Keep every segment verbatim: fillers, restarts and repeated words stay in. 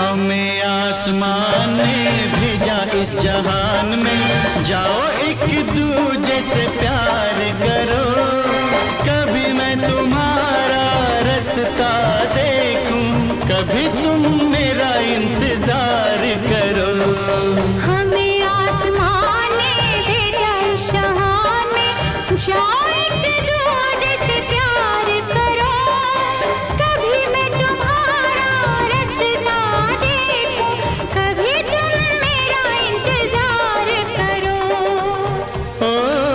हमें आसमान ने भेजा इस जहान में, जाओ एक दूजे से प्यार करो। कभी मैं तुम्हारा रास्ता देखूं, कभी तुम मेरा इंतजार करो। हमें आसमान ने भेजा इस जहान में, जाओ एक दूजे से प्यार करो। कभी मैं तुम्हारा रास्ता देखूं, कभी तुम मेरा इंतजार करो। ओ,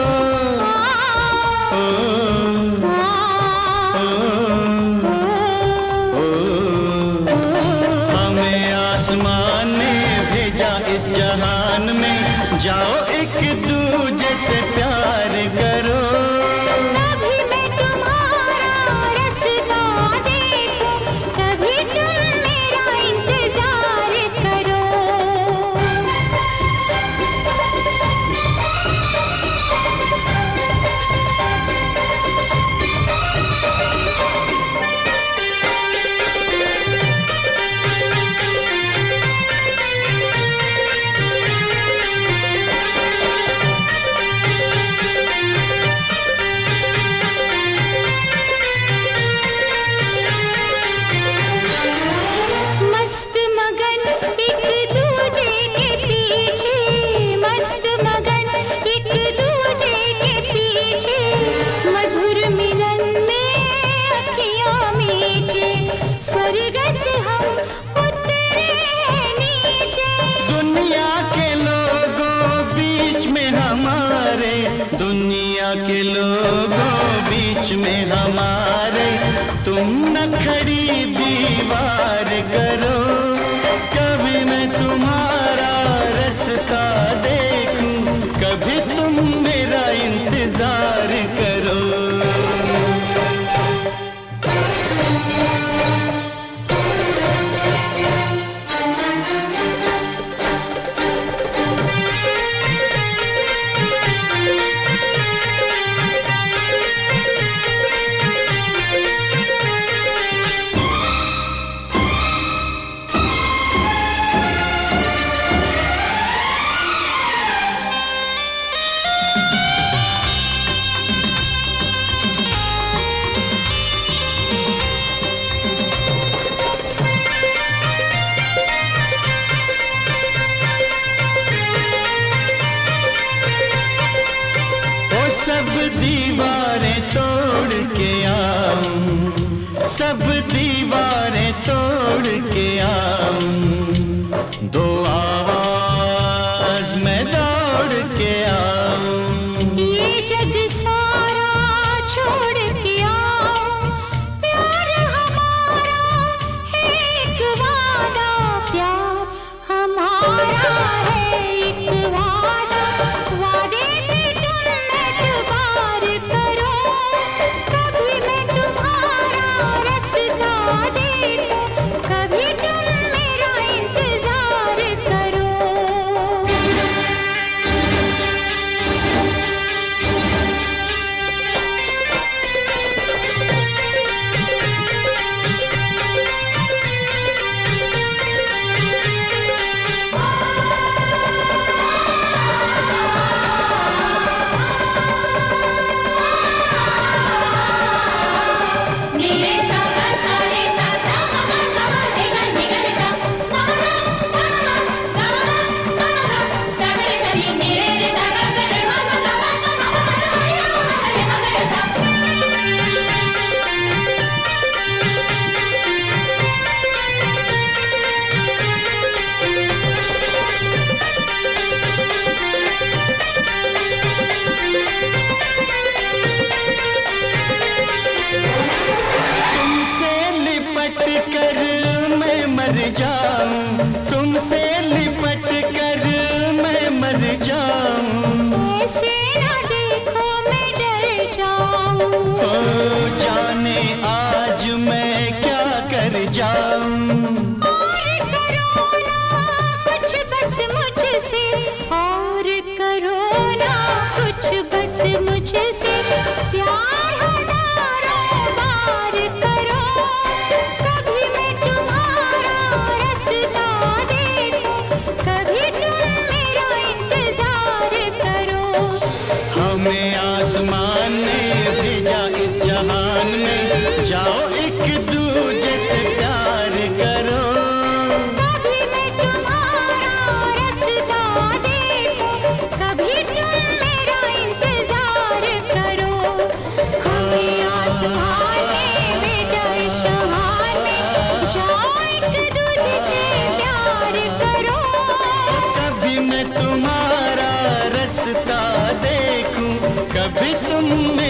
ओ, ओ, हमें आसमान ने भेजा इस जहान में, जाओ एक दूजे से प्यार करो। कभी मैं तुम्हारा रास्ता देखूं, कभी तुम मेरा इंतजार करो। मस्त मगन एक दूजे के पीछे, मस्त मगन एक दूजे के पीछे, मधुर मिलन में अखियां मीचे, स्वर्ग से हम उतरे नीचे। दुनिया के लोगों बीच में हमारे, दुनिया के लोगों बीच में हमारे, तुम न खड़ी दीवार करो। कभी मैं तुम्हारा रास्ता देखूं, कभी तुम मेरा इंतजार करो। सब दीवारें तोड़ के आऊं, सब दीवारें तोड़ के आऊं, दो आवाज में दौड़ के आऊं। ये जग सारा छोड़ के आओ, प्यार हमारा है एक वादा, प्यार हमारा है एक वादा। वादे पे तुम एतबार करो, कभी मैं तुम्हारा रास्ता देखूं, कभी तुम मेरा इंतजार करो। नीले सा गा सा रे सा गा मा गा गा मा रे गा नी गा रे सा मा मा गा गा मा गा गा मा गा गा मा गा सा गा रे सा नी नी रे रे सा गा गा रे मा मा गा मा मा मा मा मा गा रे मा गा रे मा गा रे सा। तुमसे लिपट कर मैं मर जाऊं, तुमसे लिपट कर मैं मर जाऊं। ऐसे ना देखो मैं डर जाऊं, ओ जाने आज मैं क्या कर जाऊं। और करो ना कुछ बस मुझसे, और करो ना कुछ बस मुझसे, प्यार हजारों बार करो। कभी मैं तुम्हारा रास्ता भी तुम